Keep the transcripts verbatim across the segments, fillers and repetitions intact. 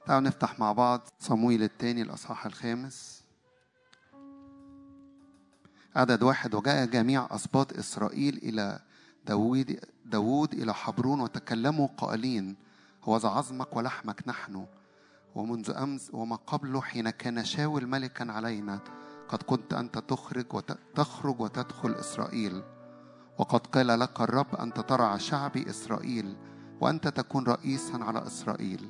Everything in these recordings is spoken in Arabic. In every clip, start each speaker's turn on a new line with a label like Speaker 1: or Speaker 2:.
Speaker 1: تعالوا نفتح مع بعض صموئيل الثاني الأصحاح الخامس عدد واحد. وجاء جميع أسباط إسرائيل إلى داود داود إلى حبرون وتكلموا قائلين: هوذا عظمك ولحمك نحن، ومنذ أمس وما قبله حين كان شاول ملكا علينا قد كنت أنت تخرج وتخرج وتدخل إسرائيل، وقد قال لك الرب أنت ترعى شعبي إسرائيل وأنت تكون رئيسا على إسرائيل.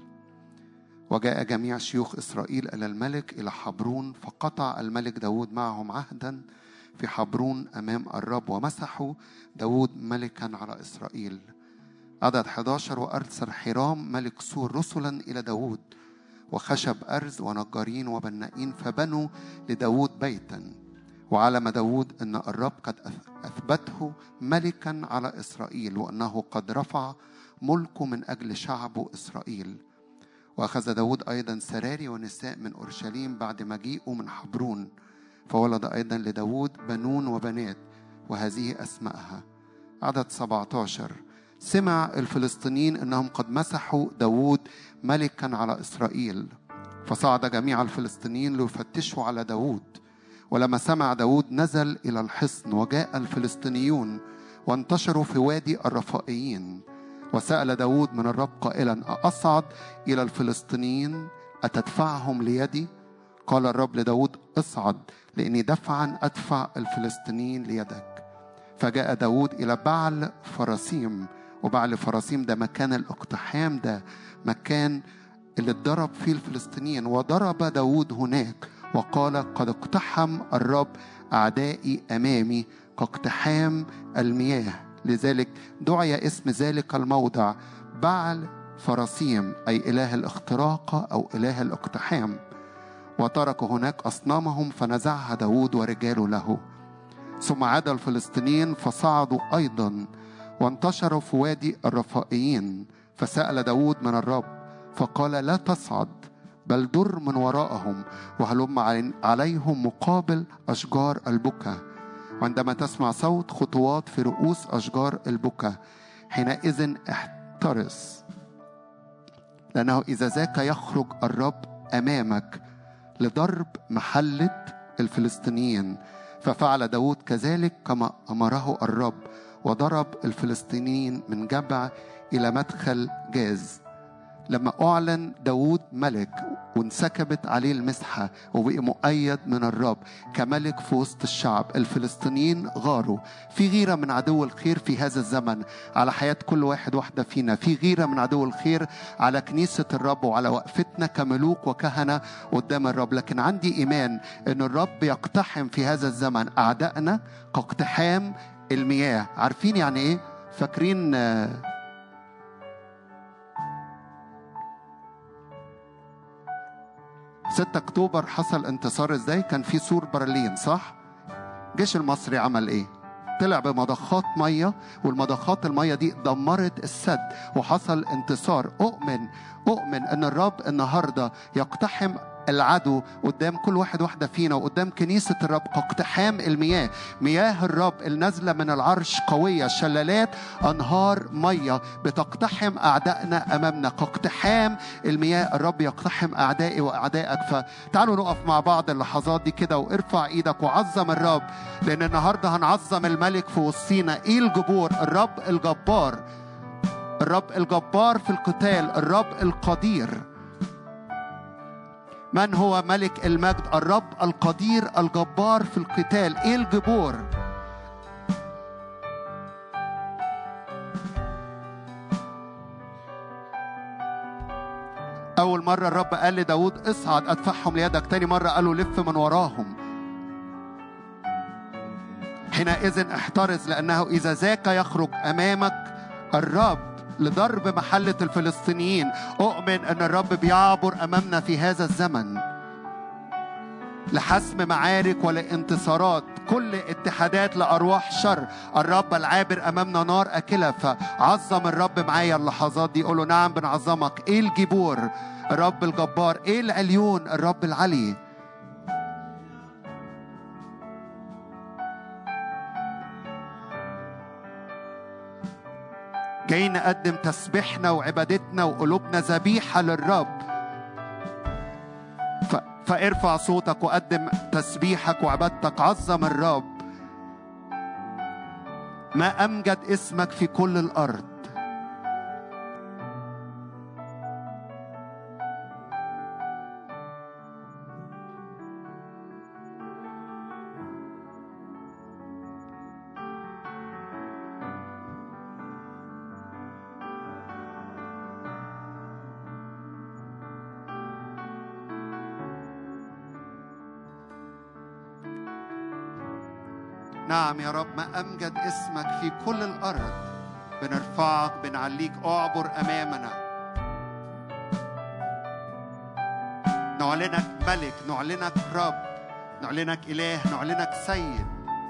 Speaker 1: وجاء جميع شيوخ إسرائيل إلى الملك إلى حبرون، فقطع الملك داود معهم عهدا في حبرون أمام الرب، ومسحوا داود ملكا على إسرائيل. عدد أحد عشر. وأرسل حرام ملك سور رسلا إلى داود وخشب أرز ونجارين وبنائين، فبنوا لداود بيتا. وعلم داود أن الرب قد أثبته ملكا على إسرائيل، وأنه قد رفع ملكه من أجل شعبه إسرائيل. وأخذ داود أيضا سراري ونساء من أورشليم بعد مجيئه من حبرون، فولد أيضا لداود بنون وبنات، وهذه أسماءها. عدد سبعة عشر. سمع الفلسطينيين أنهم قد مسحوا داود ملكا على إسرائيل، فصعد جميع الفلسطينيين ليفتشوا على داود. ولما سمع داود نزل إلى الحصن، وجاء الفلسطينيون وانتشروا في وادي الرفائيين. وسأل داود من الرب قائلا: أصعد إلى الفلسطينيين أتدفعهم ليدي؟ قال الرب لداود: اصعد، لأني دفعا أدفع الفلسطينيين ليدك. فجاء داود إلى بعل فراسيم، وبعل فراسيم ده مكان الاقتحام، ده مكان اللي اتضرب فيه الفلسطينيين. وضرب داود هناك وقال: قد اقتحم الرب أعدائي أمامي كاقتحام المياه. لذلك دعي اسم ذلك الموضع بعل فراسيم، أي إله الاختراق أو إله الاقتحام. وترك هناك أصنامهم فنزعها داود ورجاله له. ثم عاد الفلسطينيين فصعدوا أيضا وانتشروا في وادي الرفائيين. فسأل داود من الرب فقال: لا تصعد، بل در من وراءهم وهلم عليهم مقابل أشجار البكا. وعندما تسمع صوت خطوات في رؤوس أشجار البكا حينئذ احترس، لأنه إذا ذاك يخرج الرب أمامك لضرب محلة الفلسطينيين. ففعل داود كذلك كما أمره الرب، وضرب الفلسطينيين من جبع إلى مدخل جاز. لما أعلن داود ملك وانسكبت عليه المسحة وبقى مؤيد من الرب كملك في وسط الشعب، الفلسطينيين غاروا. في غيرة من عدو الخير في هذا الزمن على حياة كل واحد واحدة فينا. في غيرة من عدو الخير على كنيسة الرب وعلى وقفتنا كملوك وكهنة قدام الرب. لكن عندي إيمان أن الرب يقتحم في هذا الزمن أعدائنا كاقتحام المياه. عارفين يعني إيه؟ فاكرين ستة أكتوبر حصل انتصار ازاي؟ كان في سور برلين، صح؟ الجيش المصري عمل ايه؟ طلع بمضخات مية، والمضخات المية دي دمرت السد وحصل انتصار. أؤمن أؤمن أن الرب النهاردة يقتحم العدو قدام كل واحد واحدة فينا وقدام كنيسة الرب كاقتحام المياه. مياه الرب النازلة من العرش قوية، شلالات أنهار مية بتقتحم أعدائنا أمامنا كاقتحام المياه. الرب يقتحم أعدائي وأعدائك. فتعالوا نقف مع بعض اللحظات دي كده وارفع إيدك وعظم الرب، لأن النهاردة هنعظم الملك في وسطينا. إيه الجبور؟ الرب الجبار، الرب الجبار في القتال، الرب القدير. من هو ملك المجد؟ الرب القدير الجبار في القتال. ايه الجبور؟ اول مرة الرب قال لداود اصعد ادفعهم ليدك، تاني مرة قالوا لف من وراهم. حينئذ احترز، لانه اذا ذاك يخرج امامك الرب لضرب محلة الفلسطينيين. أؤمن أن الرب بيعبر أمامنا في هذا الزمن لحسم معارك ولانتصارات، كل اتحادات لأرواح شر. الرب العابر أمامنا نار أكلة. فعظم الرب معايا اللحظات دي، قوله نعم بنعظمك. إيه الجبور؟ الرب الجبار. إيه العليون؟ الرب العلي. جايين نقدم تسبيحنا وعبادتنا وقلوبنا ذبيحة للرب. فارفع صوتك وقدم تسبيحك وعبادتك. عظم الرب، ما أمجد اسمك في كل الأرض. نعم يا رب، ما أمجد اسمك في كل الأرض. بنرفعك، بنعليك. أعبر أمامنا، نعلنك ملك، نعلنك رب، نعلنك إله، نعلنك سيد.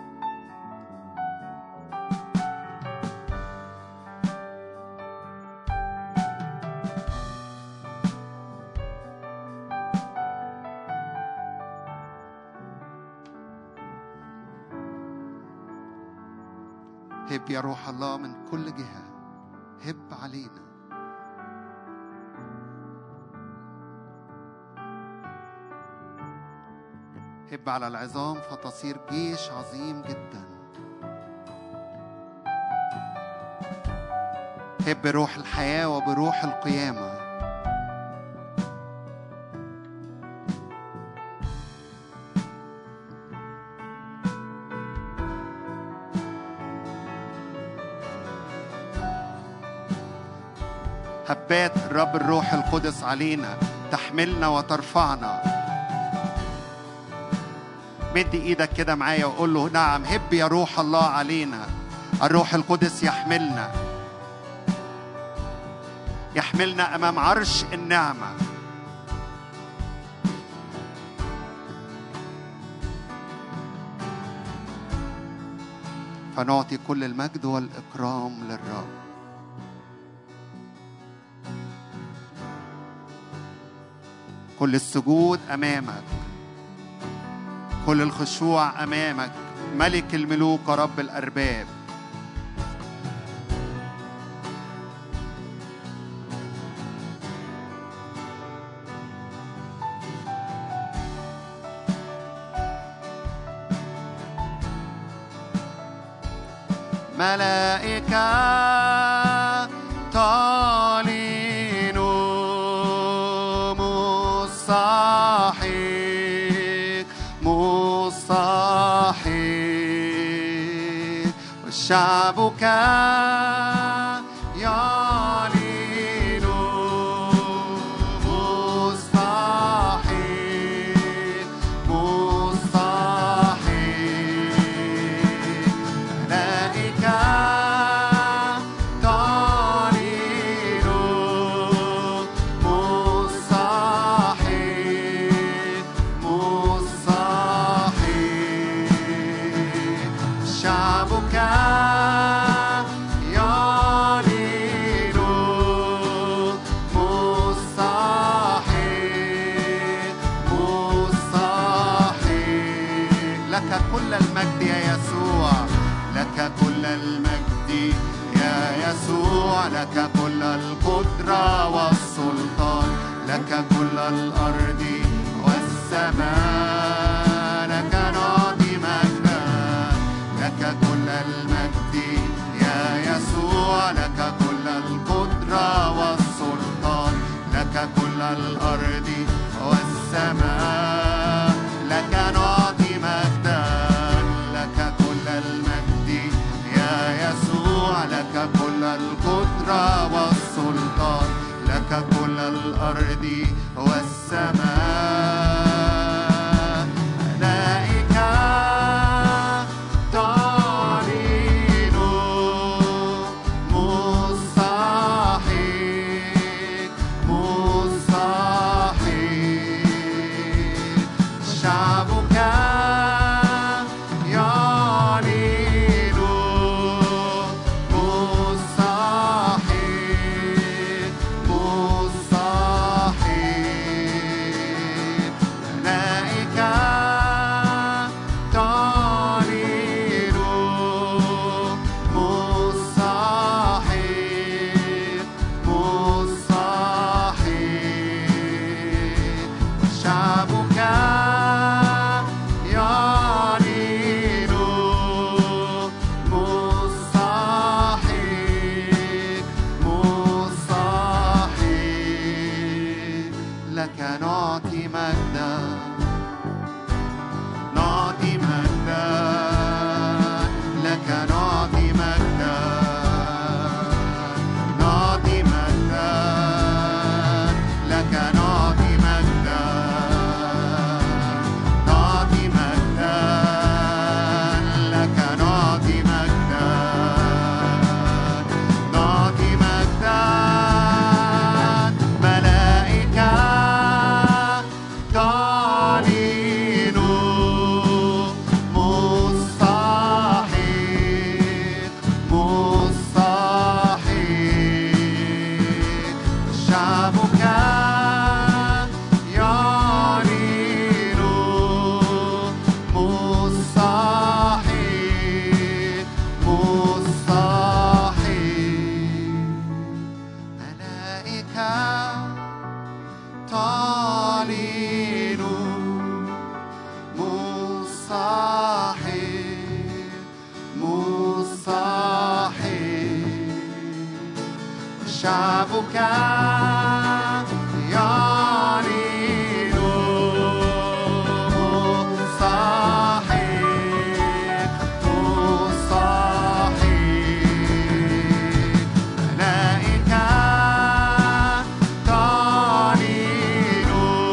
Speaker 1: هب يا روح الله من كل جهة، هب علينا. هب على العظام فتصير جيش عظيم جدا. هب بروح الحياة وبروح القيامة. هبات الرب الروح القدس علينا تحملنا وترفعنا. مد ايدك كده معايا وقول له نعم، هب يا روح الله علينا. الروح القدس يحملنا، يحملنا امام عرش النعمة. فنعطي كل المجد والإكرام للرب. كل السجود أمامك، كل الخشوع أمامك، ملك الملوك ورب الأرباب. ملائكة تعلن مصاحك مصاحك، وشعبك يعلن مصاحك مصاحك. ملائكة تعلن مصاحك مصاحك، شعبك يعلن مصاحك مصاحك. لك كل المجد يا يسوع، لك كل المجد يا يسوع، لك كل القدرة والسلطان، لك كل الأرض والسماء، لك نعطي مجدا. لك كل المجد يا يسوع، لك كل القدرة والسلطان، لك كل الأرض والسماء، لك نعطي مجدا. لك كل المجد يا يسوع، لك كل القدرة والسلطان، لك كل الأرض والسماء. ملائكة تعلن مصاحك مصاحك، شعبك يعلن مصاحك مصاحك. لك نعطي مجدا، نعطي مجدا، لك نعطي مجدا، نعطي مجدا، لك نعطي مجدا، نعطي مجدا، لك نعطي مجدا، نعطي مجدا. ملائكة تعلن مستحيل، مستحيل، شعبك يعلن مستحيل، مستحيل. ملائكة تعلن مستحيل، مستحيل، شعبك يعلن مستحيل، مستحيل. ملائكة تعلن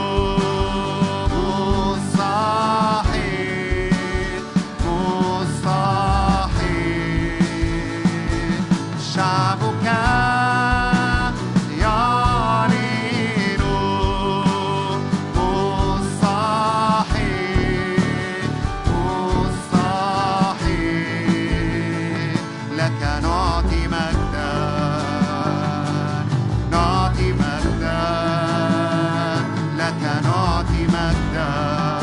Speaker 1: مستحيل، مستحيل، شعبك يعلن مستحيل، مستحيل. لك نعطي مجدا، نعطي مجدا، لك نعطي مجدا.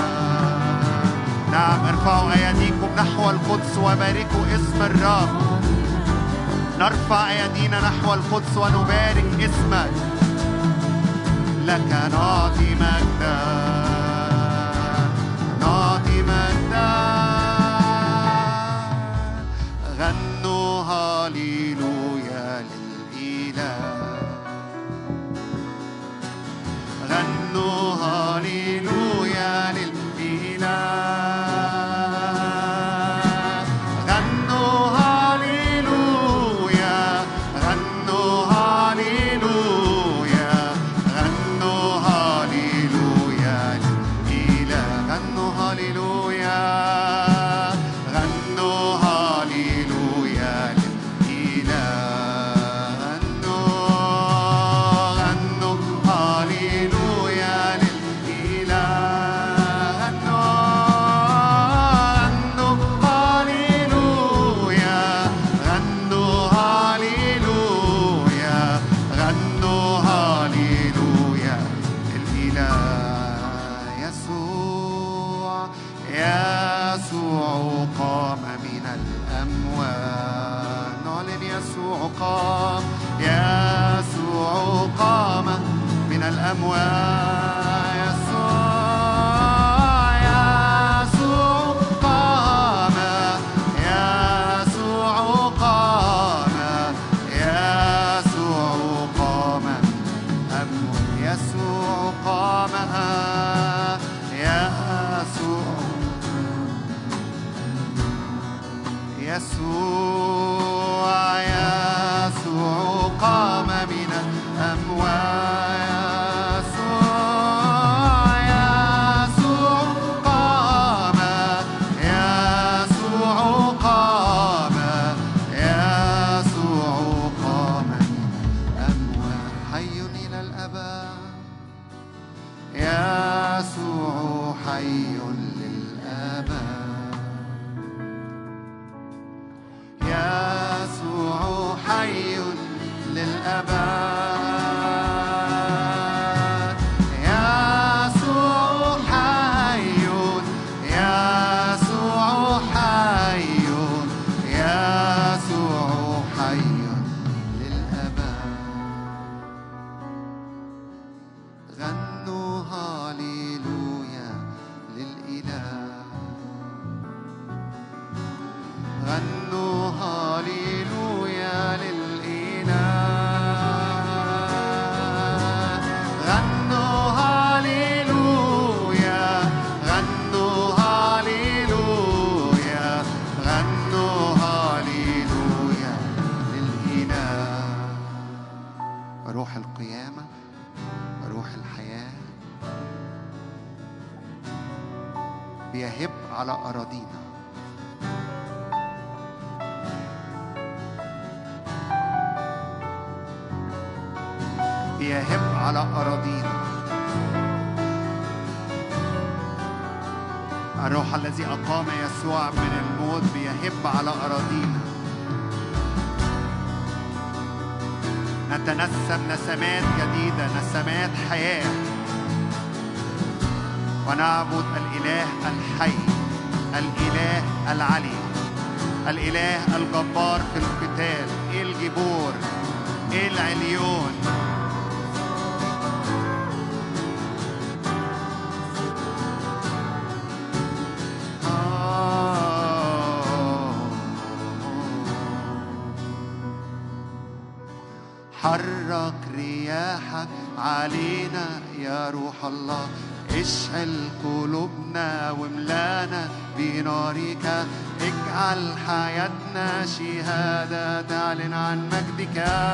Speaker 1: نعم، ارفعوا أيديكم نحو القدس وباركوا اسم الرب. نرفع أيدينا نحو القدس ونبارك اسمك. لك نعطي مجدا، نعطي مجدا. غنوا هاليلويا للإله، غنوا هاليلويا للإله، غنوا هاليلويا، غنوا هاليلويا، غنوا هاليلويا للإله، غنوا هاليلويا، غنوا هاليلويا للإله، غنوا، غنوا هاليلويا للإله، غنوا، غنوا هاليلويا، غنوا هاليلويا، غنوا هاليلويا للإله. يسوع، يسوع قام من الأموات. نعلن يسوع قام، يسوع قام من الأموات. يسوع، يسوع قام، يسوع قام، يسوع قام من الأموات. يسوع قام، يسوع، يسوع، يسوع قام من الأموات. يسوع، يسوع قام، يسوع قام، يسوع قام من الأموات. حي إلى الأبد، يسوع حي للأبد. يسوع حي للأبد، يسوع حي، يسوع حي، يسوع حي للأبد. غنوا هاليلويا للإله. بيهب على أراضينا. بيهب على أراضينا. الروح الذي أقام يسوع من الموت بيهب على أراضينا. نتنسم نسمات جديدة، نسمات حياة، ونعبد الإله الحي، الإله العلي، الإله الجبار في القتال، الجبور، العليون. حرك رياحك علينا يا روح الله، اشعل قلوبنا واملانا بنارك، اجعل حياتنا شهادة تعلن عن مجدك.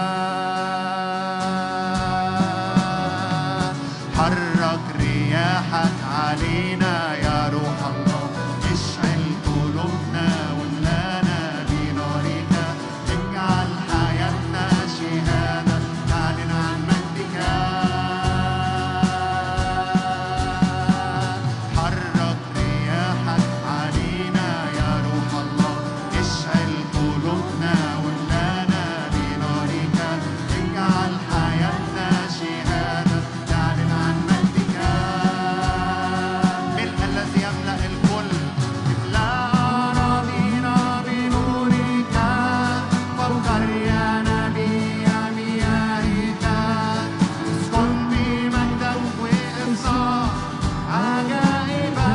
Speaker 1: حرك رياحك علينا يا روح الله، اشعل قلوبنا واملانا بنارك، اجعل حياتنا شهادة تعلن عن مجدك. حرك رياحك علينا يا روح الله، اشعل قلوبنا واملانا بنارك، اجعل حياتنا شهادة تعلن عن مجدك. ملء الذي يملأ الكل، املأ أراضينا بنورك، فابقر يا نبي مياهك، اسكن بمجدك وإفصاح عجائبك.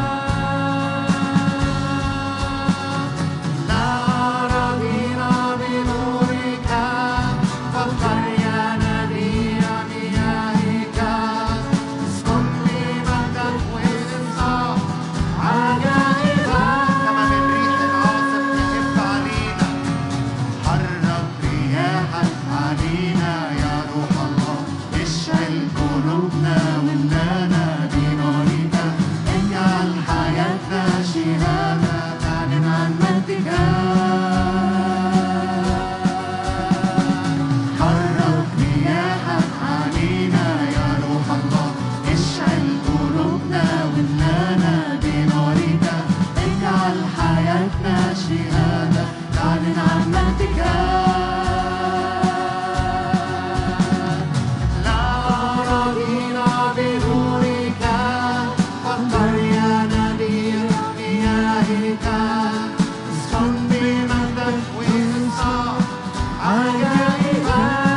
Speaker 1: املأ أراضينا بنورك، فابقر يا نبي مياهك، اسكن بمجدك وإفصاح عجائبك. كما من ريح عاصف يهب علينا، حرك رياحك علينا يا روح الله، اشعل قلوبنا واملانا بنارك، اجعل حياتنا شهادة تعلن عن مجدك. حرك رياحك علينا يا روح الله، اشعل قلوبنا واملانا بنارك، اجعل حياتنا شهادة تعلن عن مجدك. لا أراضينا بنورك، فابقر يا نبي مياهك، اسكن بمجدك وإفصاح عجائبك.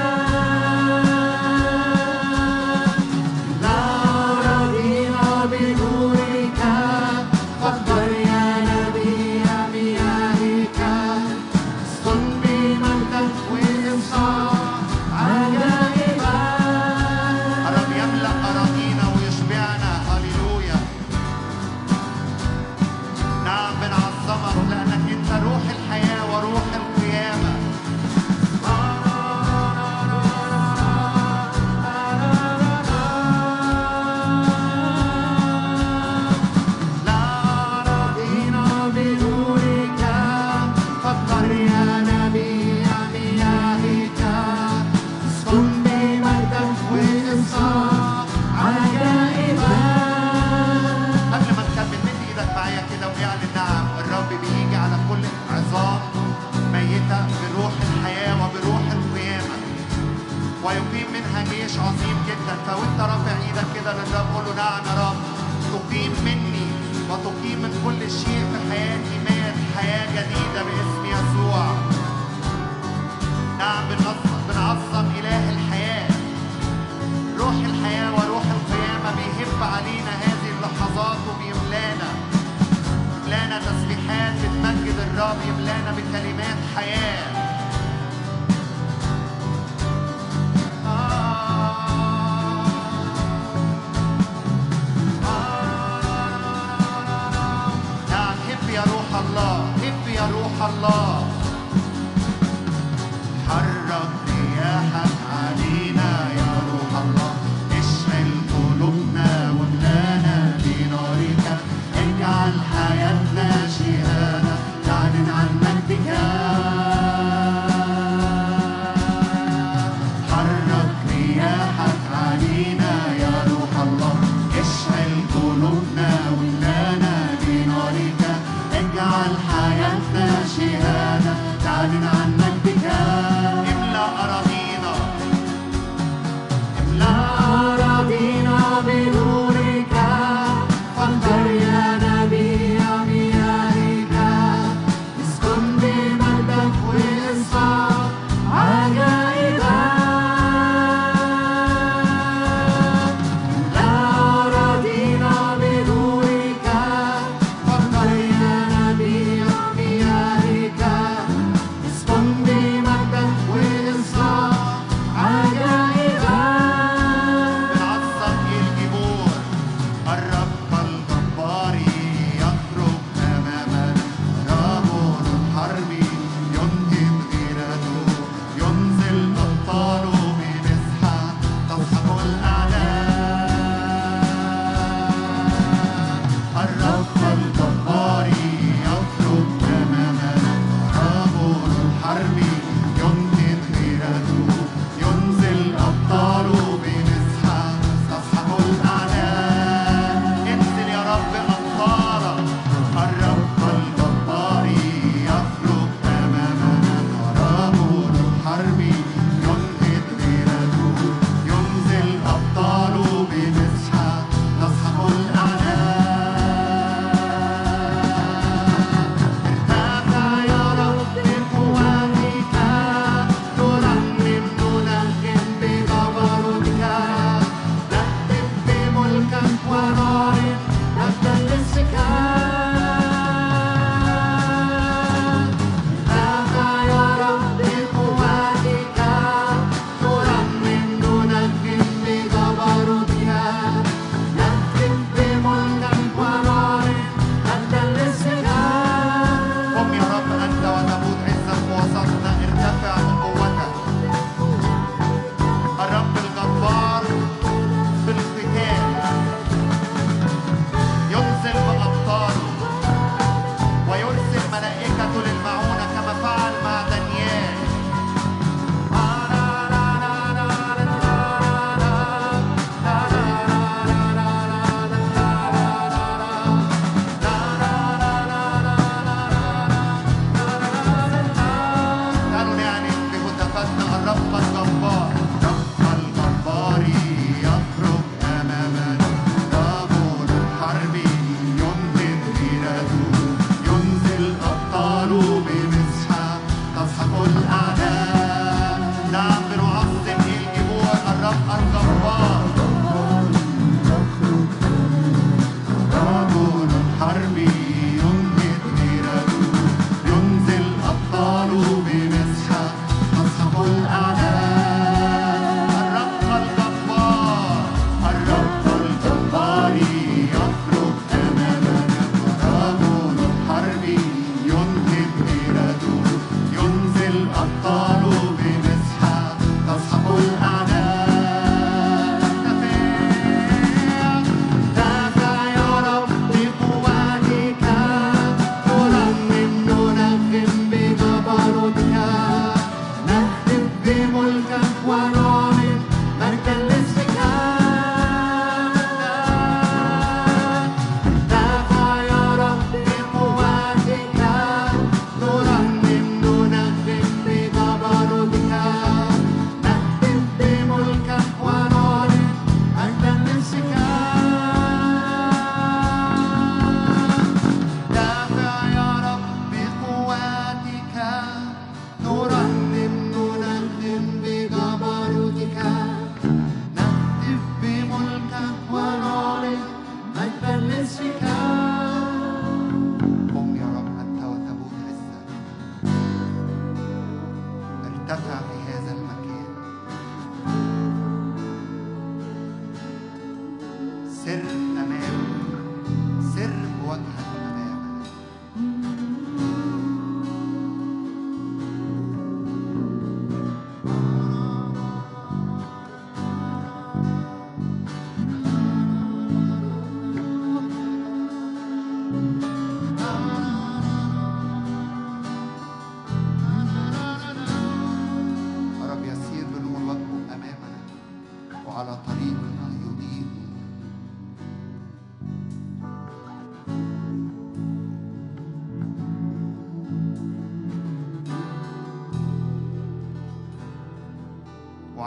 Speaker 1: لا أراضينا بنورك، فابقر يا نبي مياهك، اسكن بمجدك وإفصاح عجائبك. الرب يملأ أراضينا ويشبعنا. هللويا. نعم بنعظمك لأنك أنت روح الحياة وروح القيامة. لا أراضينا بنورك، فابقر يا نبي مياهك، اسكن بمجدك وإفصاح عجائبك. قبل ما نكمل مد ايدك معايا كده واعلن نعم الرب بيجي على كل عظام ميتة بروح الحياة وبروح القيامة، ويقيم منها جيش عظيم جدا. فوانت رافع ايدك كده للرب قول له نعم يا رب، تقيم مني وتقيم من كل شيء في حياتي مات حياة جديدة باسم يسوع. نعم بنعظم بنعظم إله الحياة، روح الحياة وروح القيامة بيهب علينا هذه اللحظات وبيملانا، يملانا تسبيحات بتمجد الرب، يملانا بكلمات حياة. نعم هب يا روح الله، هب يا روح الله. حرك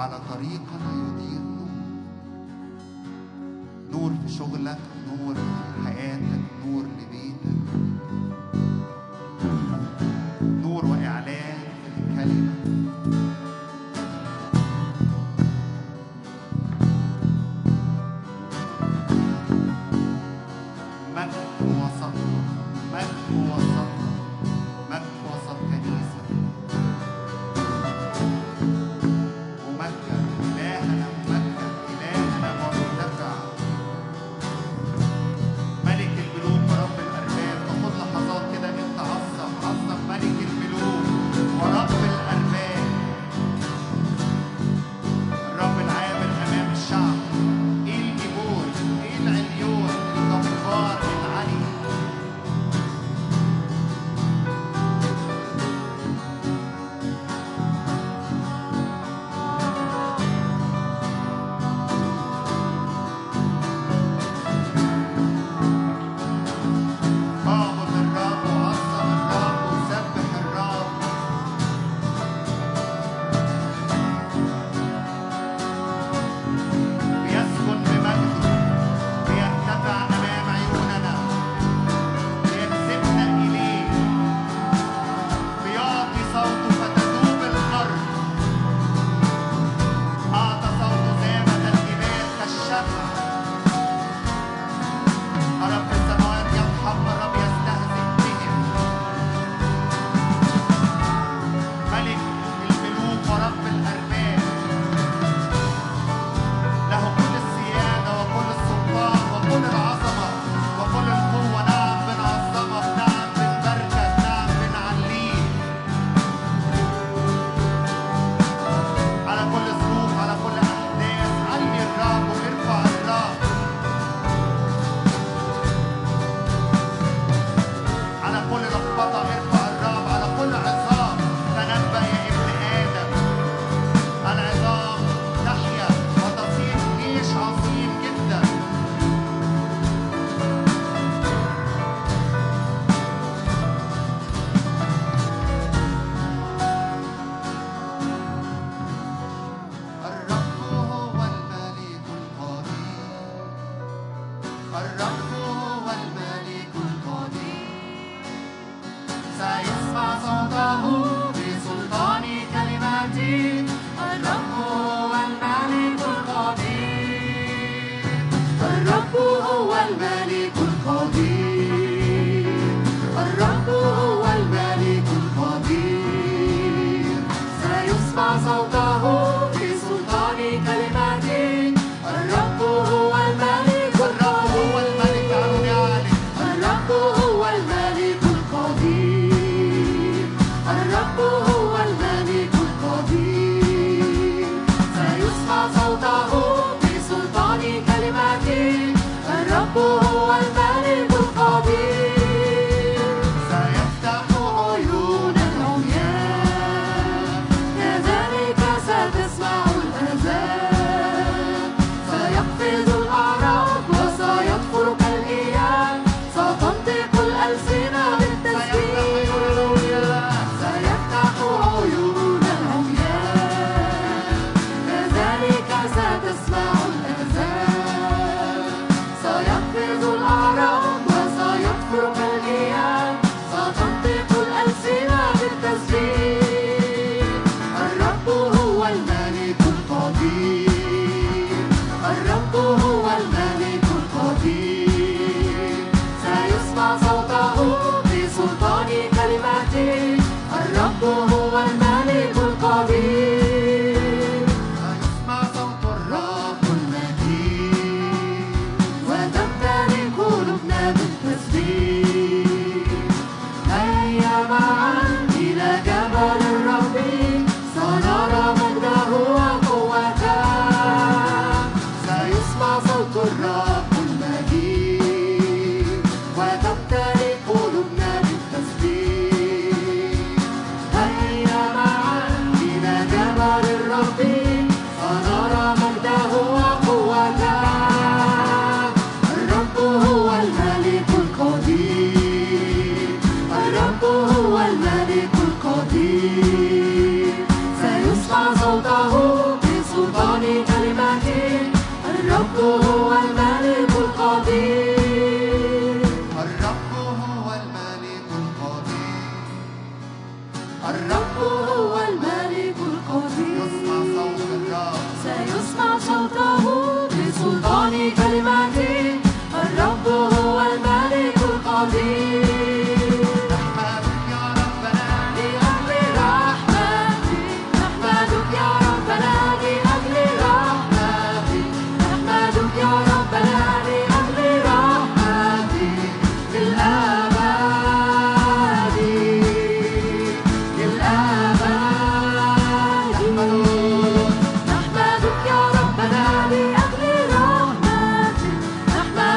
Speaker 1: وعلى طريقنا يضيء نور. نور في شغلك، نور في حياتك، نور لبيتك، نور وإعلان في الكلمة.
Speaker 2: سيقفز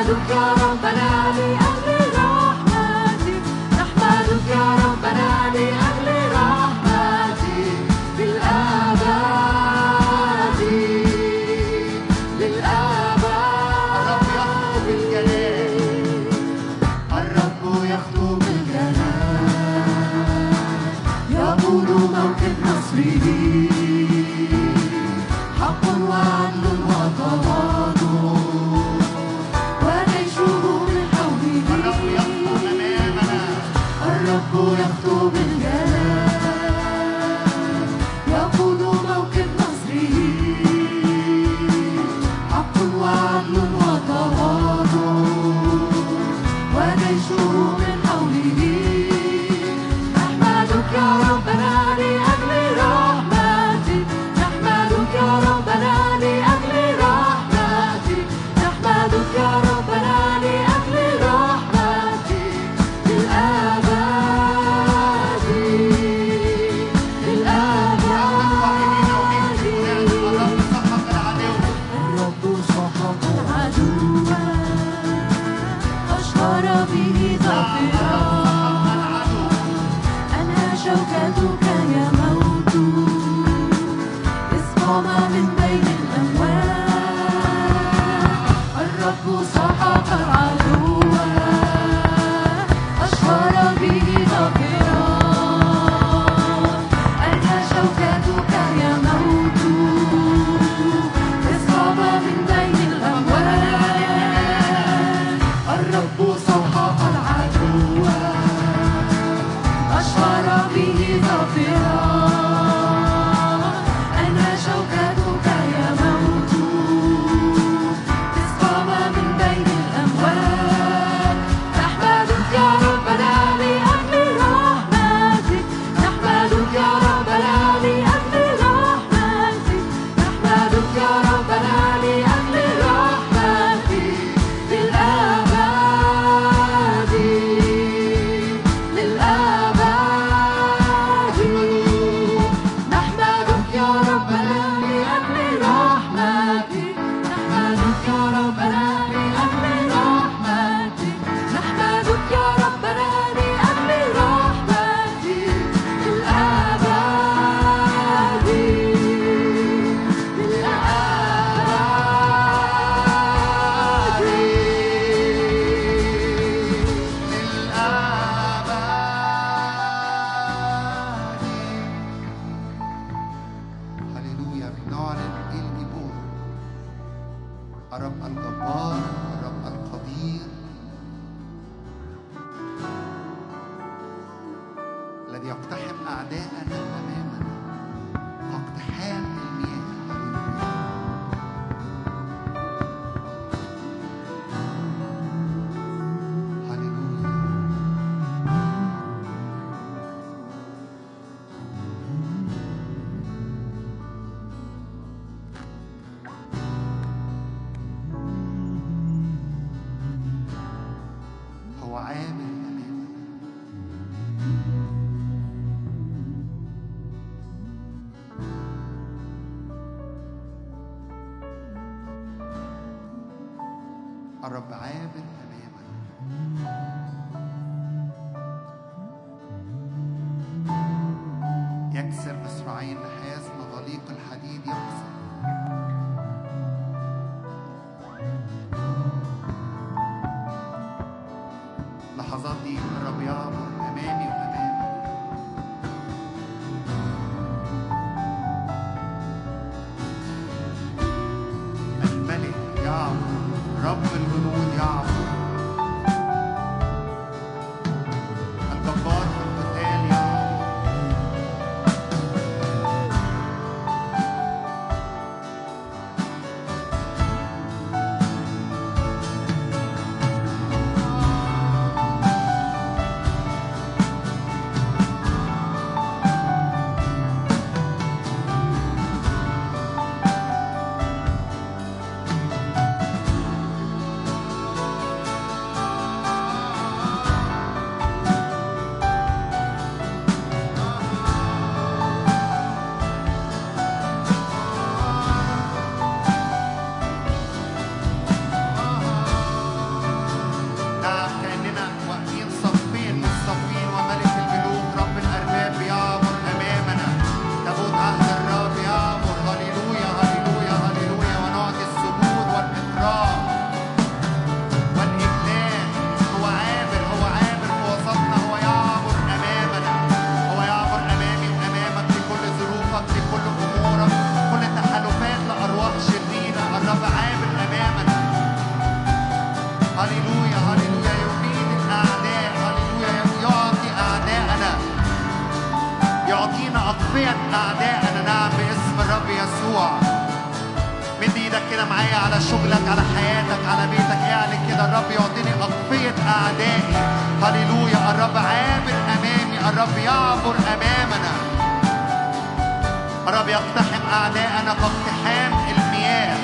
Speaker 2: نحمدك يا ربنا لأجل رحمتك، نحمدك يا ربنا لأجل رحمتك للأبد للأبد. الرب يخطو بالجلال، يقود موكب نصره، حق وعدل وتواضع وجيشه من حوله. الرب يخطو بالجلال، يقود موكب نصره، حق وعدل وتواضع وجيشه من حوله. نحمدك يا ربنا لأجل رحمتك، نحمدك يا ربنا لأجل رحمتك، نحمدك يا ربنا لأجل رحمتك للأبد للأبد. الرب سحق العدو، أشهر به ظافرا، أنهى شوكتك يا موت، إذ قام من بين الأموات. الرب سحق العدو، أشهر به ظافرا، أنهى شوكتك يا موت، إذ قام من بين الأموات. الرب سحق العدو، أشهر به ظافرا، أنهى شوكتك يا موت، إذ قام من بين الأموات. نحمدك يا ربنا لأجل رحمتك، نحمدك يا ربنا لأجل رحمتك، نحمدك يا ربنا لأجل رحمتك للأبد للأبد. نحمدك يا ربنا لأجل رحمتك، نحمدك يا ربنا لأجل رحمتك، نحمدك يا ربنا لأجل رحمتك للأبد
Speaker 1: هللويا. بنعلن الجبور، الرب الجبار، الرب القدير، الذي يقتحم أعداءنا أمامنا كاقتحام المياه. هللويا هللويا. هو عامل أمامنا. الرب عابر أمامنا. يكسر مصراعي النحاس، مغاليق الحديد يكسر. لحظات دي الرب يعبر أمامي وأمامي. الملك يعبر، رب الجنود يعبر، الجبار في القتال يعبر. هللويا هللويا. يبيد الأعداء. هللويا. يعطي أعداءنا، يعطينا أقفية أعداءنا. نعم باسم الرب يسوع. مد ايدك كده معايا على شغلك، على حياتك، على بيتك. اعلن كده الرب يعطيني أقفية أعدائي. هللويا. الرب عابر أمامي، الرب يعبر أمامنا، الرب يقتحم أعداءنا كاقتحام المياه.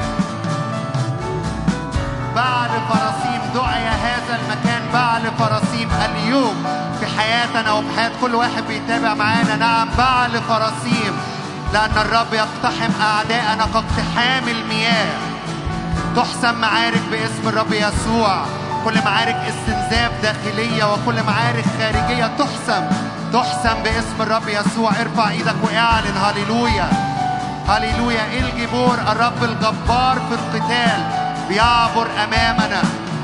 Speaker 1: بعل فراسيم دعي هذا المكان بعل فراسيم اليوم في حياتنا وفي حياة كل واحد بيتابع معانا. نعم بعل فراسيم، لأن الرب يقتحم أعداءنا كاقتحام المياه. تحسم معارك باسم الرب يسوع. كل معارك استنزاف داخلية وكل معارك خارجية تحسم تحسم باسم الرب يسوع. ارفع ايدك واعلن هللويا هللويا. الجبور الرب الجبار في القتال بيعبر أمامنا.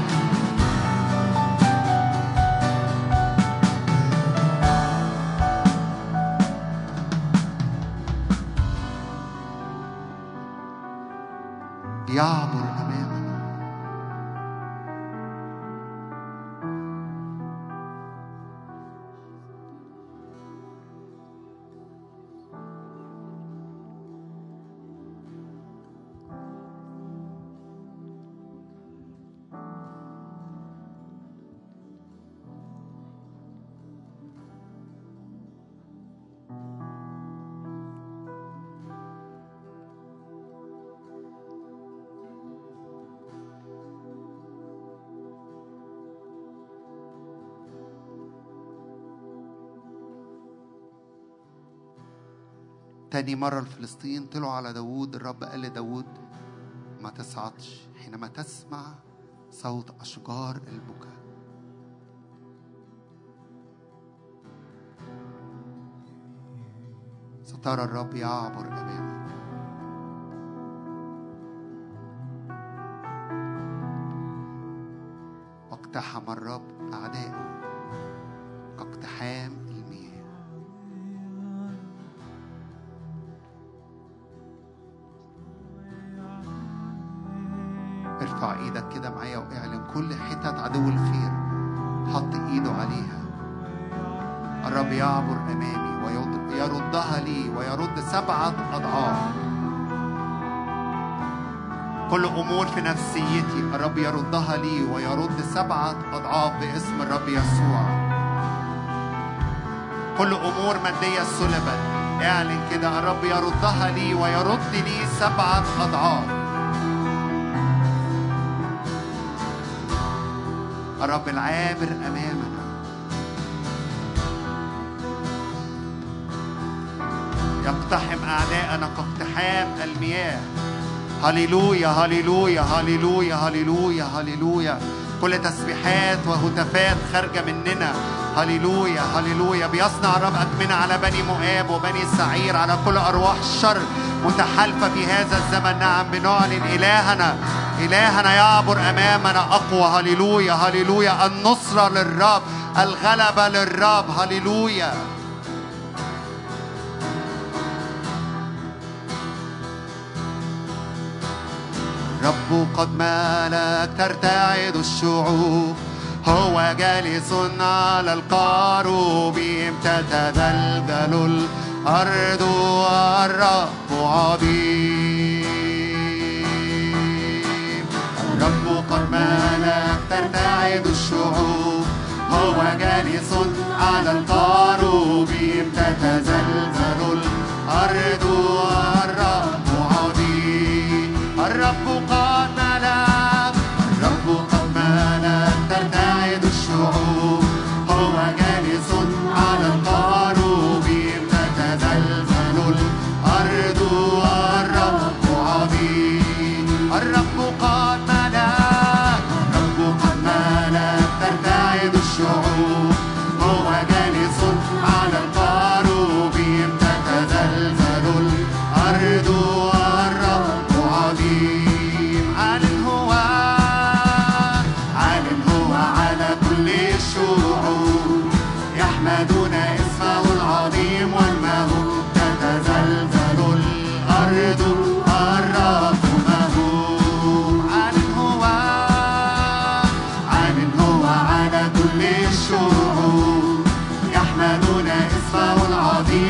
Speaker 1: يعبر أمامنا. تاني مرة الفلسطين طلعوا على داود. الرب قال لداود ما تصعدش حينما تسمع صوت أشجار البكاء. سترى الرب يعبر أمامك. واقتحم الرب أعدائه كاقتحام المياه. ارفع ايدك كده معايا واعلن كل حتت عدو الخير حط ايده عليها. الرب يعبر امامي ويردها لي ويرد سبعة اضعاف. كل امور في نفسيتي الرب يردها لي ويرد سبعة اضعاف باسم الرب يسوع. كل امور مادية سلبت اعلن كده الرب يردها لي ويرد لي سبعة اضعاف. الرب العابر أمامنا يقتحم أعداءنا كاقتحام المياه. هللويا هللويا هللويا هللويا هللويا. كل تسبيحات وهتافات خارجة مننا. هللويا هللويا. بيصنع الرب أكمنة على بني مؤاب وبني سعير، على كل أرواح الشر متحالفة في هذا الزمن. نعم بنعلن إلهنا إلهنا يعبر أمامنا أقوى. هللويا هللويا. النصرة للرب، الغلبة للرب. هللويا. رب قد مالك ترتعد الشعوب، هو جالس على القاروبيم تتذلذل الأرض والرب عظيم. الرب قد مالك ترتعد الشعوب، هو جالس على القاروبيم تتزلزل الأرض والرب عظيم. الرب قد ملك الرب قد ملك ترتعد الشعوب، هو جالس على القاروبيم تتزلزل الأرض والرب عظيم. الرب قد ملك الرب قد ملك ترتعد الشعوب، هو جالس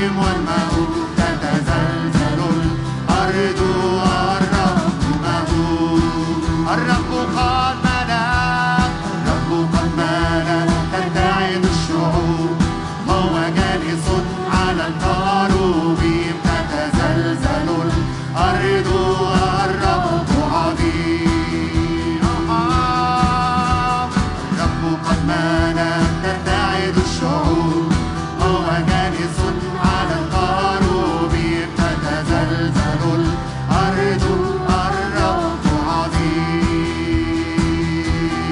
Speaker 1: العظيم والماء تتزلزل الأرض والرب مهول. الرب قد ملا، الرب قد ملا ترتعد الشعوب، هو جالس على الكروبيم تتزلزل الأرض والرب عظيم. الرب قد ملا ترتعد الشعوب، هو جالس على الكروبيم تتزلزل الأرض، الرب عظيم.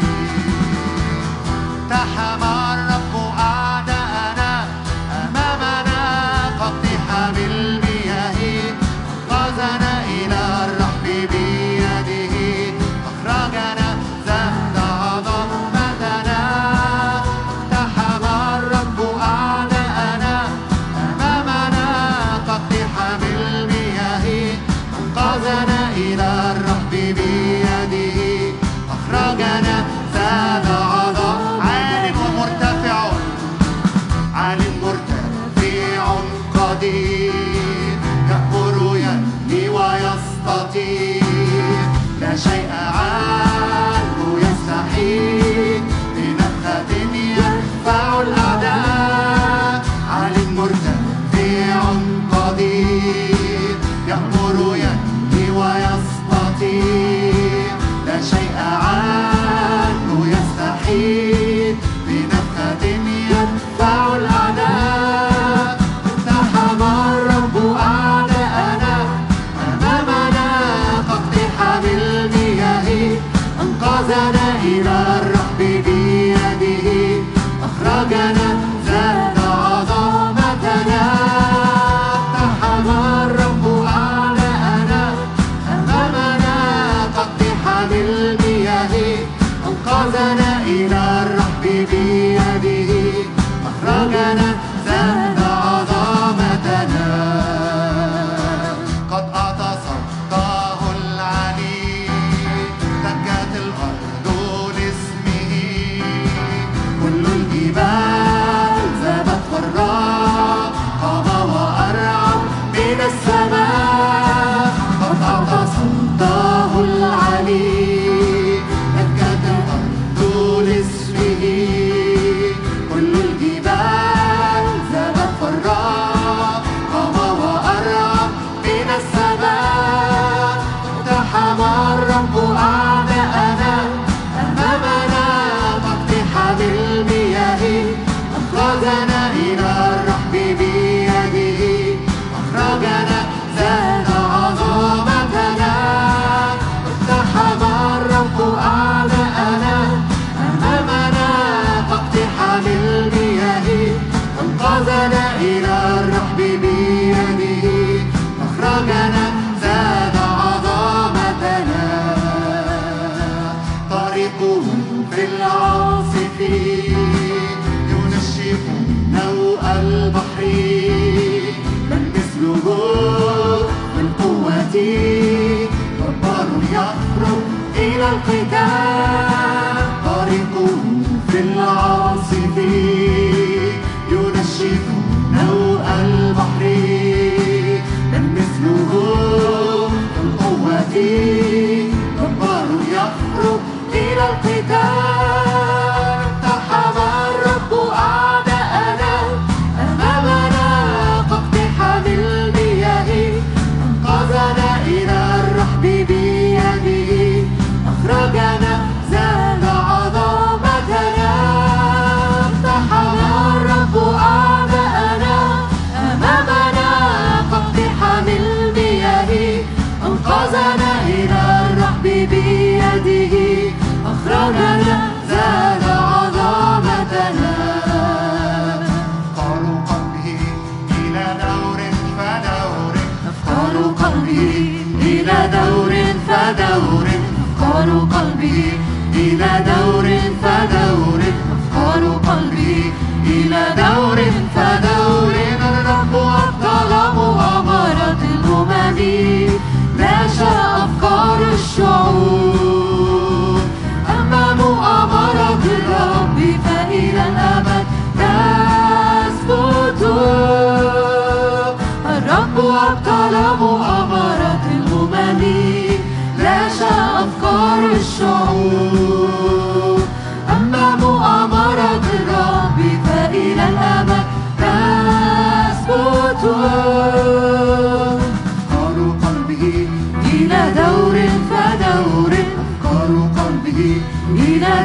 Speaker 1: تحم الرب أعداءنا أمامنا كاقتحام المياه، أنقذنا إلى الرحب بيده، أخرجنا زهد عظمتنا. تحم الرب أعداءنا أمامنا كاقتحام المياه، أنقذنا إلى الرحب بيده، أخرجنا زاد عظم. عال ومرتفع، عال مرتفع قدير، يأمر يهدي ويستطيع، لا شيء عنه يستحيل، بنفخة يدفع الأعداء. عال مرتفع قدير، يأمر يهدي ويستطيع، لا شيء عنه يستحيل، بنفخة يدفع الأعداء. اقتحم الرب أعداءنا أمامنا كاقتحام المياه، أنقذنا إلى الرحب بيده، أخرجنا زاد عظمتنا. اقتحم الرب أعداءنا أمامنا كاقتحام المياه، أنقذنا إلى الرحب بيده، أخرجنا زاد عظمتنا. قد أعطى صوته العلي، دكت الأرض لاسمه، كل الجبال ذابت خراء، قام وأرعب من السماء. قد أعطى صوته العلي، دكت الأرض لاسمه، كل الجبال ذابت خراء، قام وأرعب من السماء. اقتحم الرب أعداءنا أمامنا كاقتحام المياه، أنقذنا إلى الرحب بيده، أخرجنا زاد عظمتنا. اقتحم الرب أعداءنا أمامنا كاقتحام المياه، أنقذنا إلى الرحب بيده، أخرجنا زاد عظمتنا. طريقه في العاصف ينشف نوء البحر، من مثله بالقوة جبار يخرج إلى القتال. طريقه في العاصف ينشف نوء البحر، من مثله بالقوة جبار يخرج إلى القتال. اقتحم الرب أعداءنا أمامنا كاقتحام المياه، أنقذنا إلى الرحب بيده، أخرجنا زاد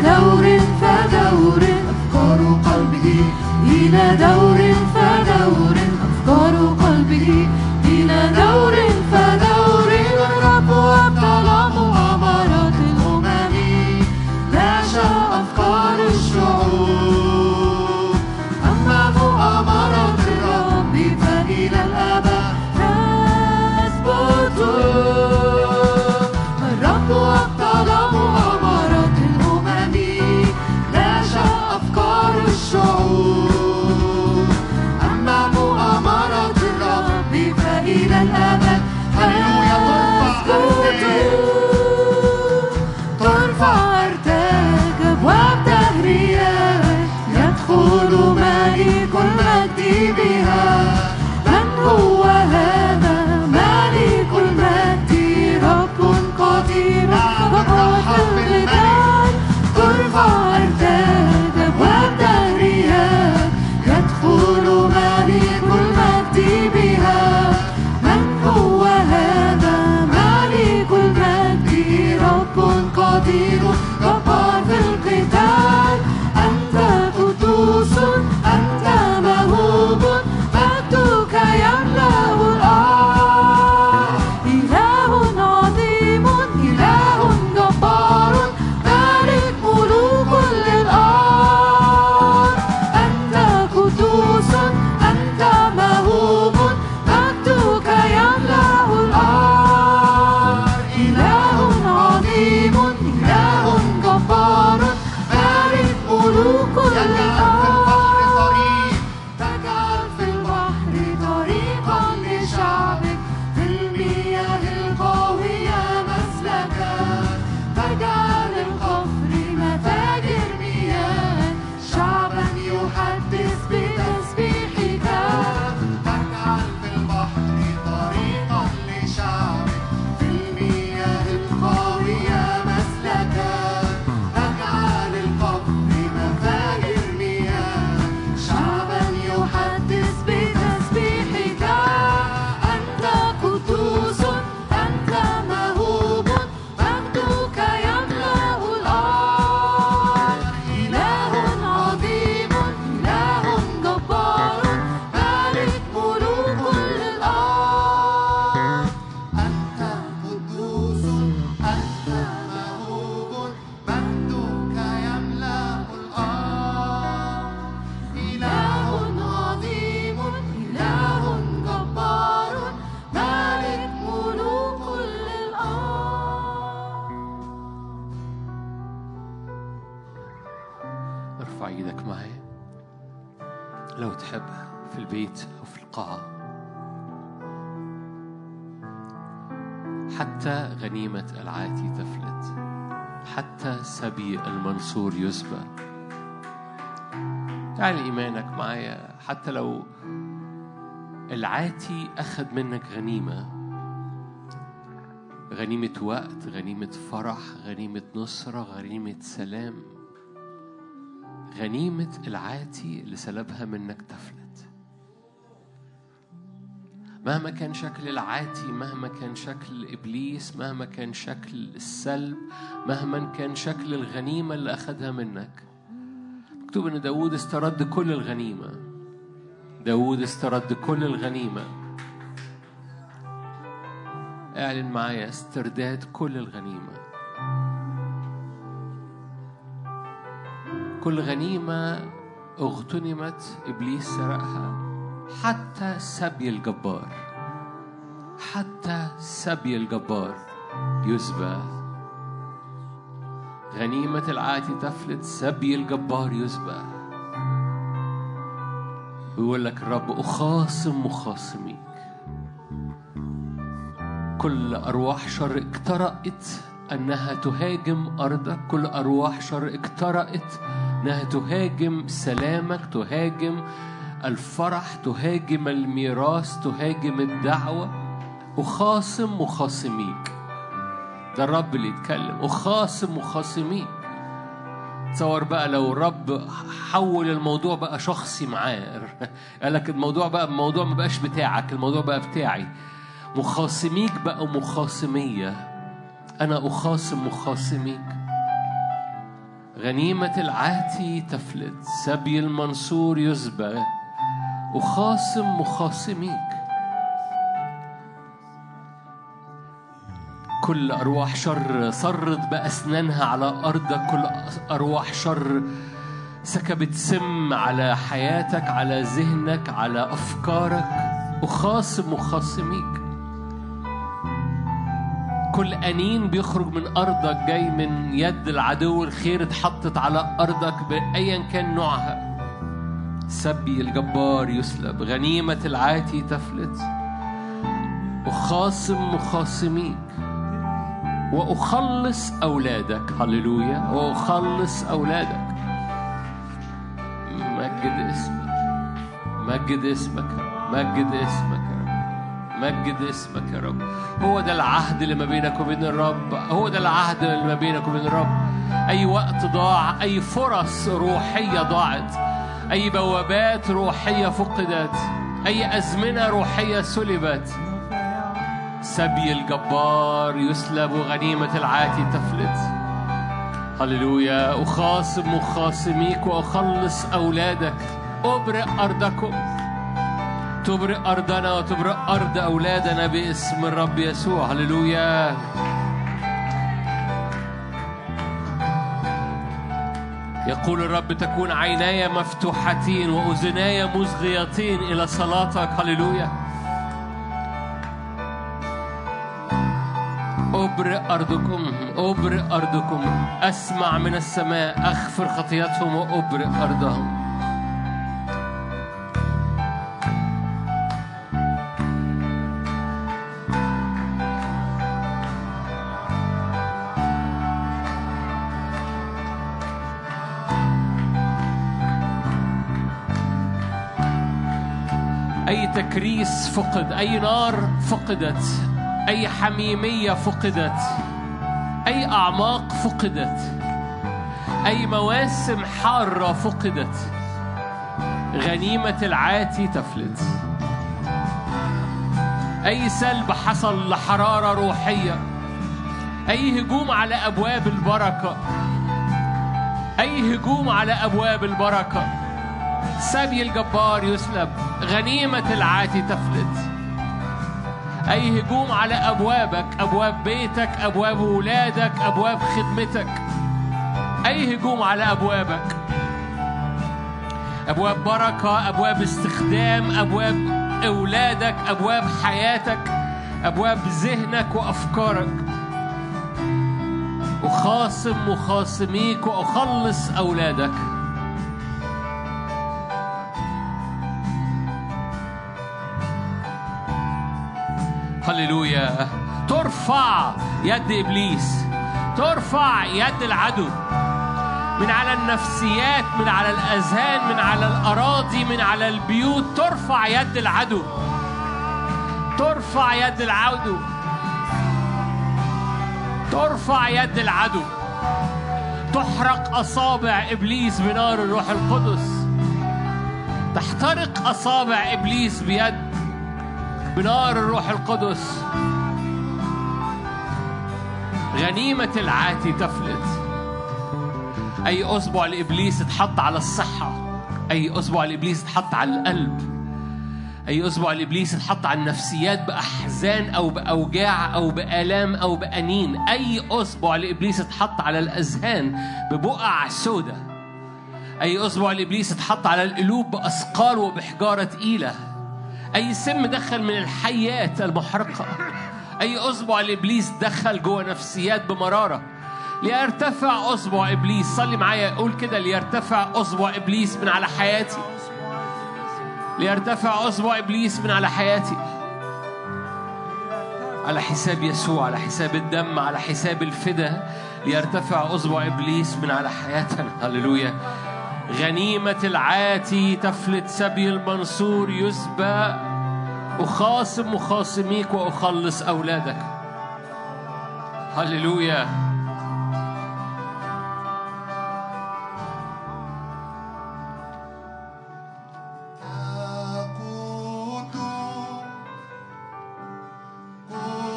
Speaker 2: دور فدور أفكار قلبه، إلى دور فدور أفكار قلبه، إلى دور فدور. الرب أبطل مؤامرات الأمم، لاشى أفكار الشعوب. أما مؤامرات الرب فإلى الأبد تثبت. الرب أبطل مؤامرات الأمم، لاشى أفكار الشعوب. أما مؤامرات الرب فإلى الأبد تثبت. ترفع أرتاج أبواب دهريات، يدخل ملك المجد بها. من هو هذا ملك المجد؟ رب قدير وقوة القتال. ترفع أرتاج أبواب دهريات، يدخل ملك المجد بها. من هو هذا ملك المجد؟ رب قدير جبار في القتال. أنت قدوس، أنت مهوب، مجدك يملأ الأرض. إله عظيم، إله جبار، مالك ملوك للأرض. أنت قدوس، أنت مهوب، مجدك يملأ الأرض. إله عظيم، إله جبار، مالك ملوك للأرض. تجعل في البحر طريقا لشعبك، في المياه القوية مسلكا. تجعل القفر متاجر مياه، شعبا يحدث بتسبيحك. تجعل في البحر طريقا لشعبك، في المياه القوية مسلكا. تجعل القفر متاجر مياه، شعبا يحدث بتسبيحك. أنت قدوس، أنت مهوب، مجدك يملأ الأرض. إله عظيم، إله جبار، مالك ملوك للأرض. أنت قدوس، أنت مهوب، مجدك يملأ الأرض. إله عظيم، إله جبار، مالك ملوك للأرض.
Speaker 3: ارفع ايدك معايا لو تحب، في البيت أو في القاعة. حتى غنيمة العاتي تفلت، حتى سبي المنصور يسبى. تعال إيمانك معايا، حتى لو العاتي أخذ منك غنيمة، غنيمة وقت، غنيمة فرح، غنيمة نصرة، غنيمة سلام، غنيمة العاتي اللي سلبها منك تفلت. مهما كان شكل العاتي، مهما كان شكل إبليس، مهما كان شكل السلب، مهما كان شكل الغنيمة اللي أخذها منك. مكتوب إن داود استرد كل الغنيمة. داود استرد كل الغنيمة. اعلن معايا استرداد كل الغنيمة. كل غنيمة اغتنمت إبليس سرقها، حتى سبي الجبار، حتى سبي الجبار يسبى. غنيمة العاتي تفلت، سبي الجبار يسبى. ويقول لك الرب أخاصم مخاصميك. كل أرواح شر اقترأت أنها تهاجم أرضك، كل أرواح شر اقترأت أنها تهاجم سلامك، تهاجم الفرح، تهاجم الميراث، تهاجم الدعوة. أخاصم مخاصميك. ده الرب اللي يتكلم. أخاصم مخاصميك. تصور بقى لو الرب حول الموضوع بقى شخصي معاه، قال لك الموضوع بقى الموضوع ما بقاش بتاعك، الموضوع بقى بتاعي. مخاصميك بقى مخاصمية. أنا أخاصم مخاصميك. غنيمة العاتي تفلت، سبي المنصور يسبى، وخاصم مخاصميك. كل أرواح شر صرت بأسنانها على أرضك، كل أرواح شر سكبت سم على حياتك، على ذهنك، على أفكارك، وخاصم مخاصميك. كل أنين بيخرج من أرضك جاي من يد العدو الخير اتحطت على أرضك بأيا كان نوعها. سبي الجبار يسلب، غنيمة العاتي تفلت، وخاصم مخاصميك، وأخلص أولادك. هللويا. وأخلص أولادك. مجد اسمك، مجد اسمك، مجد اسمك يا رب، مجد اسمك يا رب. هو ده العهد اللي ما بينك وبين الرب، هو ده العهد اللي ما بينك وبين الرب. أي وقت ضاع، أي فرص روحية ضاعت، أي بوابات روحية فقدت، أي أزمنة روحية سلبت، سبي الجبار يسلب، وغنيمة العاتي تفلت. هللويا. أخاصم مخاصميك وأخلص أولادك. أبرئ أرضكم، تبرئ أرضنا وتبرئ أرض أولادنا باسم الرب يسوع. هللويا. يقول الرب: تكون عيناي مفتوحتين وأذناي مصغيتين إلى صلاتك. هللويا. أبرئ أرضكم، أبرئ أرضكم، أسمع من السماء، أغفر خطيئتهم وأبرئ أرضهم. أي تكريس فقد، أي نار فقدت، أي حميمية فقدت، أي أعماق فقدت، أي مواسم حارة فقدت، غنيمة العاتي تفلت. أي سلب حصل لحرارة روحية، أي هجوم على أبواب البركة، أي هجوم على أبواب البركة، سبي الجبار يسلب، غنيمة العاتي تفلت. أي هجوم على أبوابك، أبواب بيتك، أبواب ولادك، أبواب خدمتك، أي هجوم على أبوابك، أبواب بركة، أبواب استخدام، أبواب أولادك، أبواب حياتك، أبواب ذهنك وأفكارك. أخاصم مخاصميك وأخلص أولادك. هللويا. ترفع يد إبليس، ترفع يد العدو من على النفسيات، من على الأذهان، من على الأراضي، من على البيوت. ترفع يد العدو، ترفع يد العدو، ترفع يد العدو. تحرق أصابع إبليس بنار الروح القدس، تحترق أصابع إبليس بيد بنار الروح القدس. غنيمة العاتي تفلت. أي أصبع لإبليس اتحط على الصحة، أي أصبع لإبليس اتحط على القلب، أي أصبع لإبليس اتحط على النفسيات بأحزان أو بأوجاع أو بآلام أو بأنين، أي أصبع لإبليس اتحط على الأذهان ببقع سودة، أي أصبع لإبليس اتحط على القلوب بأثقال وبحجارة تقيلة، أي سم دخل من الحيات المحرقة، أي أصبع لإبليس دخل جوه نفسيات بمرارة. ليرتفع أصبع إبليس. صلي معايا، قول كده: ليرتفع أصبع إبليس من على حياتي، ليرتفع أصبع إبليس من على حياتي، على حساب يسوع، على حساب الدم، على حساب الفدا. ليرتفع أصبع إبليس من على حياتنا. هللويا. غنيمة العاتي تفلت، سبي المنصور يسبى، أخاصم مخاصميك وأخلص أولادك. هللويا.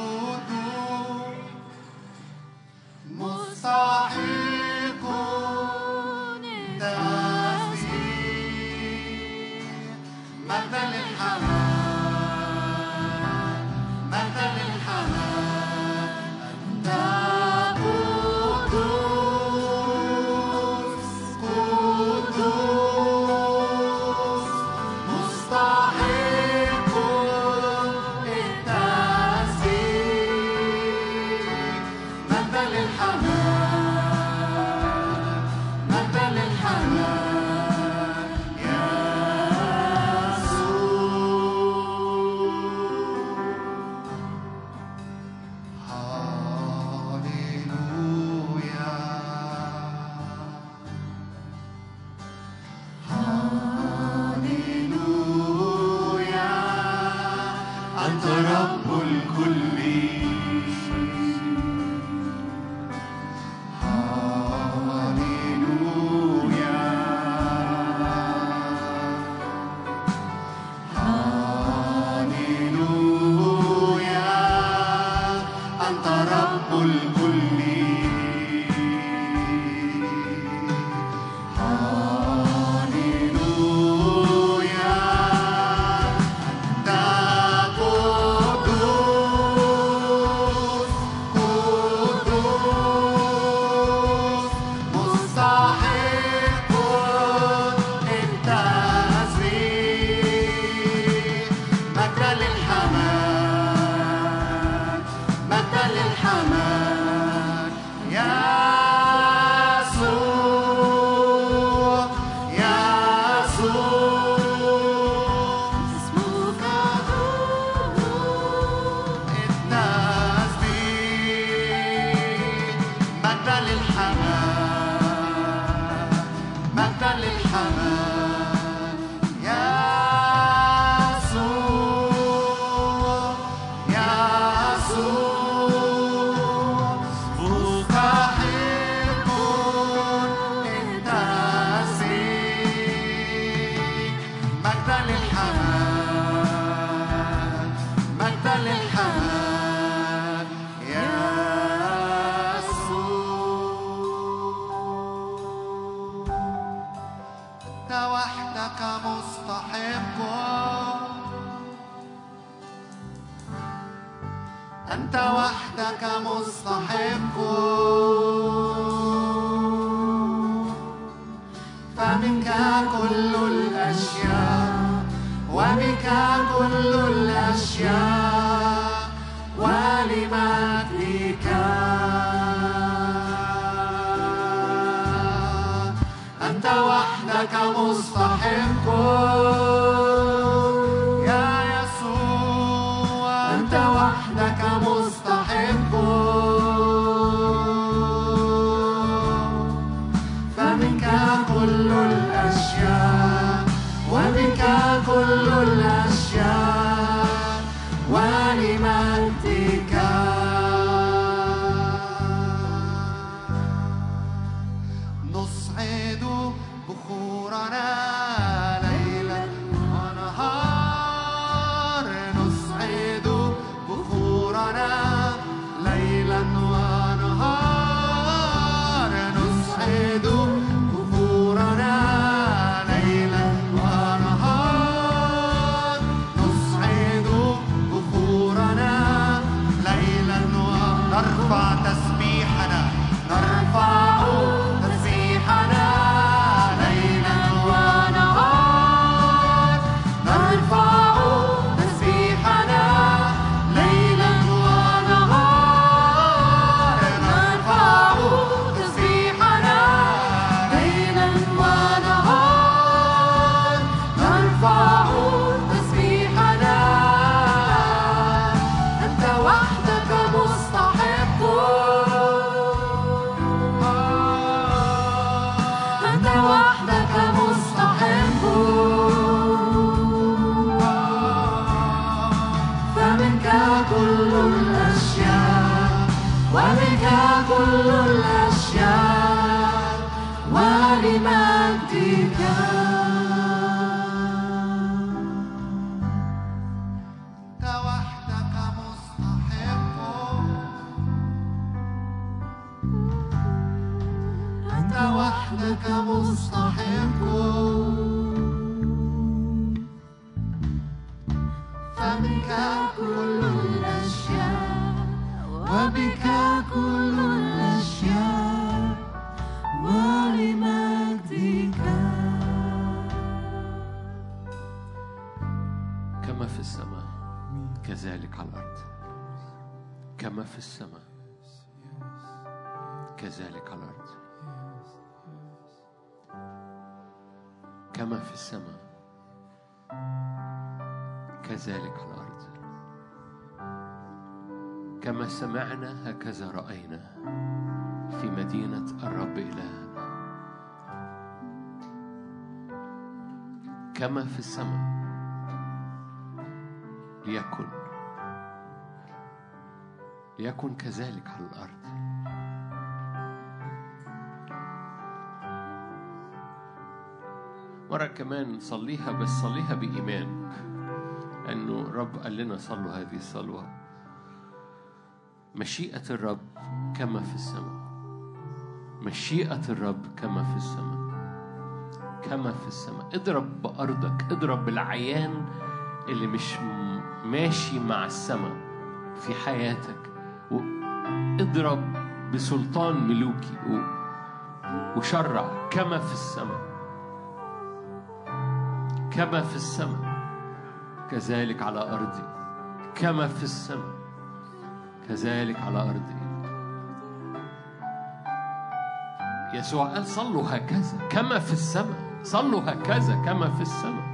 Speaker 2: مستحق وحدك مستحق أنت وحدك مستحق فمنك كل الأشياء وبك كل الأشياء ولمجدك أنت وحدك مستحق يا يسوع أنت وحدك مستحق فمنك كل الأشياء وبك كل الأشياء ولمجدك نصعد بخورنا ليلا ونهار نصعد بخورنا ليلا ونهار نصعد بخورنا ليلا ونهار نصعد بخورنا ليلا ونرفع تسبيحنا نرفع تسبيحنا ليلا ونهار نرفع تسبيحنا ليلا ونهار نرفع تسبيحنا ليلا ونهار نرفع تسبيحنا أنت وحدك مستحق أنت وحدك مستحق فمنك كل الأشياء وبك كل الأشياء ولمجدك أنت وحدك مستحق أنت وحدك مستحق فمنك كل الأشياء وبك كل الأشياء ولمجدك
Speaker 3: كما في السماء كذلك على الأرض كما في السماء كذلك على الأرض كما في السماء كذلك على الأرض كما سمعنا هكذا رأينا في مدينة الرب إلهنا كما في السماء ليكن ليكن كذلك على الأرض. مرة كمان صليها، بس صليها بإيمان، أنه الرب قال لنا صلوا هذه الصلوة: مشيئة الرب كما في السماء، مشيئة الرب كما في السماء، كما في السماء. اضرب بأرضك، اضرب بالعيان اللي مش ماشي مع السماء في حياتك، واضرب بسلطان ملوكي وشرع كما في السماء، كما في السماء كذلك على أرضي، كما في السماء كذلك على أرضي. يسوع قال صلوا هكذا كما في السماء، صلوا هكذا كما في السماء.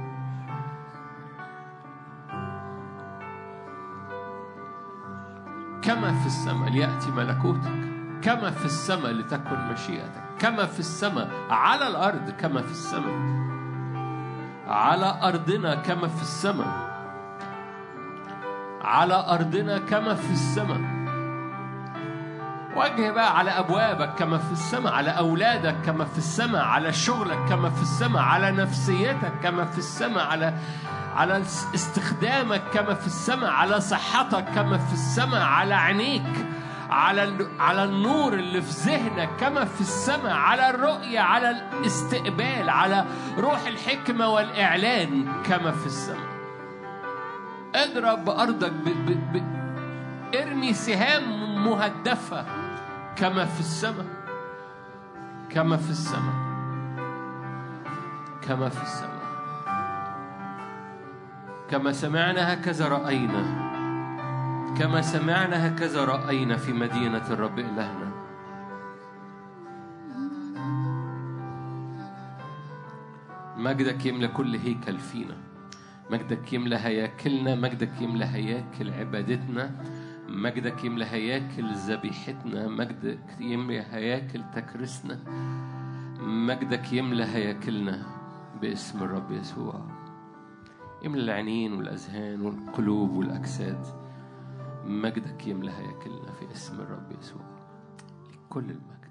Speaker 3: كما في السماء ليأتي ملكوتك، كما في السماء لتكن مشيئتك، كما في السماء على الأرض كما في السماء، على أرضنا كما في السماء، على أرضنا كما في السماء. وجه بقى على أبوابك كما في السماء، على أولادك كما في السماء، على شغلك كما في السماء، على نفسيتك كما في السماء، على على استخدامك كما في السماء، على صحتك كما في السماء، على عينيك، على على النور اللي في ذهنك كما في السماء، على الرؤية، على الاستقبال، على روح الحكمة والإعلان كما في السماء. اضرب بأرضك ب... ب... ب... ارمي سهام مهدفة كما في السماء، كما في السماء، كما في السماء. كما سمعنا هكذا رأينا، كما سمعنا هكذا رأينا في مدينة الرب إلهنا. مجدك يملى كل هيكل فينا، مجدك يملى هياكلنا، مجدك يملى هياكل عبادتنا، مجدك يملى هياكل ذبيحتنا، مجدك يملى هياكل تكريسنا، مجدك يملى هياكلنا باسم الرب يسوع. يملى العينين والأذهان والقلوب والأجساد، مجدك يملى هياكلنا في اسم الرب يسوع. لكل المجد.